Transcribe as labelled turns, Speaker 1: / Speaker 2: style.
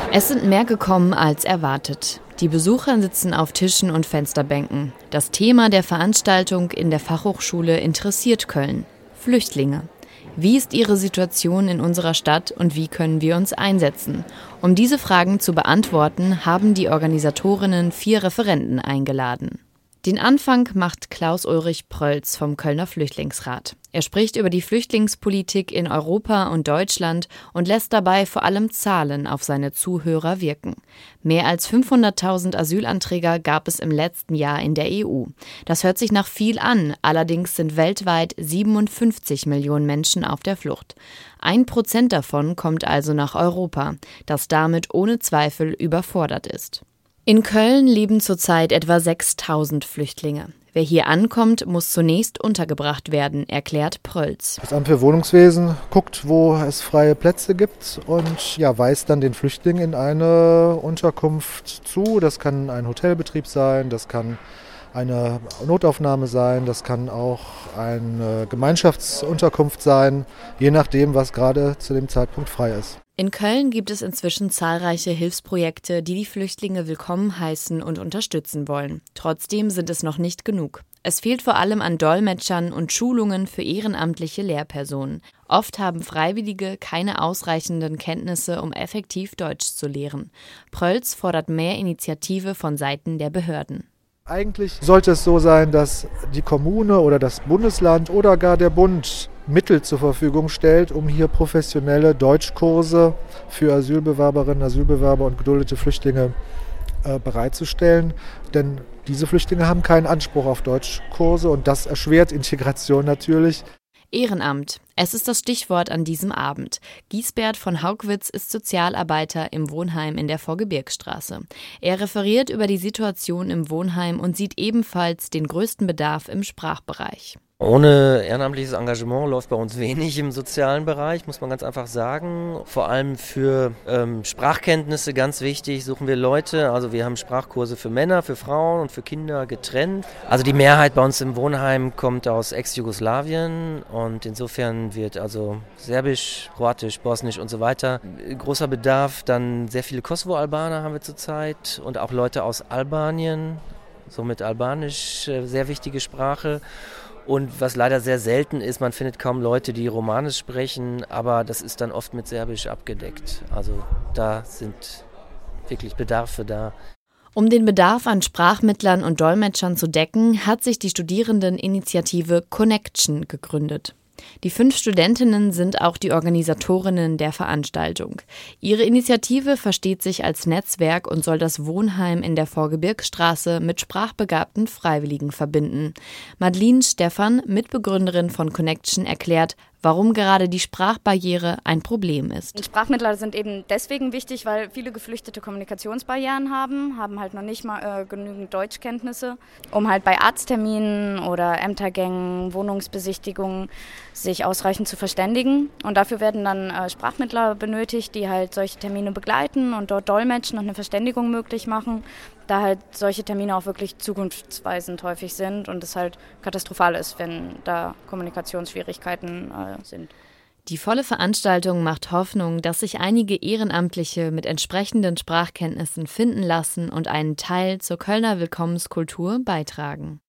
Speaker 1: Es sind mehr gekommen als erwartet. Die Besucher sitzen auf Tischen und Fensterbänken. Das Thema der Veranstaltung in der Fachhochschule interessiert Köln: Flüchtlinge. Wie ist ihre Situation in unserer Stadt und wie können wir uns einsetzen? Um diese Fragen zu beantworten, haben die Organisatorinnen 4 Referenten eingeladen. Den Anfang macht Klaus-Ulrich Prölz vom Kölner Flüchtlingsrat. Er spricht über die Flüchtlingspolitik in Europa und Deutschland und lässt dabei vor allem Zahlen auf seine Zuhörer wirken. Mehr als 500.000 Asylanträger gab es im letzten Jahr in der EU. Das hört sich nach viel an, allerdings sind weltweit 57 Millionen Menschen auf der Flucht. 1% davon kommt also nach Europa, das damit ohne Zweifel überfordert ist. In Köln leben zurzeit etwa 6.000 Flüchtlinge. Wer hier ankommt, muss zunächst untergebracht werden, erklärt Prölz.
Speaker 2: Das Amt für Wohnungswesen guckt, wo es freie Plätze gibt und weist dann den Flüchtlingen in eine Unterkunft zu. Das kann ein Hotelbetrieb sein, das kann eine Notaufnahme sein, das kann auch eine Gemeinschaftsunterkunft sein, je nachdem, was gerade zu dem Zeitpunkt frei ist.
Speaker 1: In Köln gibt es inzwischen zahlreiche Hilfsprojekte, die die Flüchtlinge willkommen heißen und unterstützen wollen. Trotzdem sind es noch nicht genug. Es fehlt vor allem an Dolmetschern und Schulungen für ehrenamtliche Lehrpersonen. Oft haben Freiwillige keine ausreichenden Kenntnisse, um effektiv Deutsch zu lehren. Prölz fordert mehr Initiative von Seiten der Behörden.
Speaker 2: Eigentlich sollte es so sein, dass die Kommune oder das Bundesland oder gar der Bund Mittel zur Verfügung stellt, um hier professionelle Deutschkurse für Asylbewerberinnen, Asylbewerber und geduldete Flüchtlinge bereitzustellen. Denn diese Flüchtlinge haben keinen Anspruch auf Deutschkurse und das erschwert Integration natürlich.
Speaker 1: Ehrenamt. Es ist das Stichwort an diesem Abend. Giesbert von Haugwitz ist Sozialarbeiter im Wohnheim in der Vorgebirgsstraße. Er referiert über die Situation im Wohnheim und sieht ebenfalls den größten Bedarf im Sprachbereich.
Speaker 3: Ohne ehrenamtliches Engagement läuft bei uns wenig im sozialen Bereich, muss man ganz einfach sagen. Vor allem für Sprachkenntnisse ganz wichtig, suchen wir Leute. Also wir haben Sprachkurse für Männer, für Frauen und für Kinder getrennt. Also die Mehrheit bei uns im Wohnheim kommt aus Ex-Jugoslawien und insofern wird also Serbisch, Kroatisch, Bosnisch und so weiter. Großer Bedarf, dann sehr viele Kosovo-Albaner haben wir zurzeit und auch Leute aus Albanien, somit Albanisch, sehr wichtige Sprache. Und was leider sehr selten ist, man findet kaum Leute, die Romanisch sprechen, aber das ist dann oft mit Serbisch abgedeckt. Also da sind wirklich Bedarfe da.
Speaker 1: Um den Bedarf an Sprachmittlern und Dolmetschern zu decken, hat sich die Studierendeninitiative Connection gegründet. Die 5 Studentinnen sind auch die Organisatorinnen der Veranstaltung. Ihre Initiative versteht sich als Netzwerk und soll das Wohnheim in der Vorgebirgsstraße mit sprachbegabten Freiwilligen verbinden. Madeleine Stephan, Mitbegründerin von Connection, erklärt, warum gerade die Sprachbarriere ein Problem ist.
Speaker 4: Sprachmittler sind eben deswegen wichtig, weil viele Geflüchtete Kommunikationsbarrieren haben halt noch nicht mal genügend Deutschkenntnisse, um halt bei Arztterminen oder Ämtergängen, Wohnungsbesichtigungen sich ausreichend zu verständigen. Und dafür werden dann Sprachmittler benötigt, die halt solche Termine begleiten und dort dolmetschen und eine Verständigung möglich machen, da halt solche Termine auch wirklich zukunftsweisend häufig sind und es halt katastrophal ist, wenn da Kommunikationsschwierigkeiten sind.
Speaker 1: Die volle Veranstaltung macht Hoffnung, dass sich einige Ehrenamtliche mit entsprechenden Sprachkenntnissen finden lassen und einen Teil zur Kölner Willkommenskultur beitragen.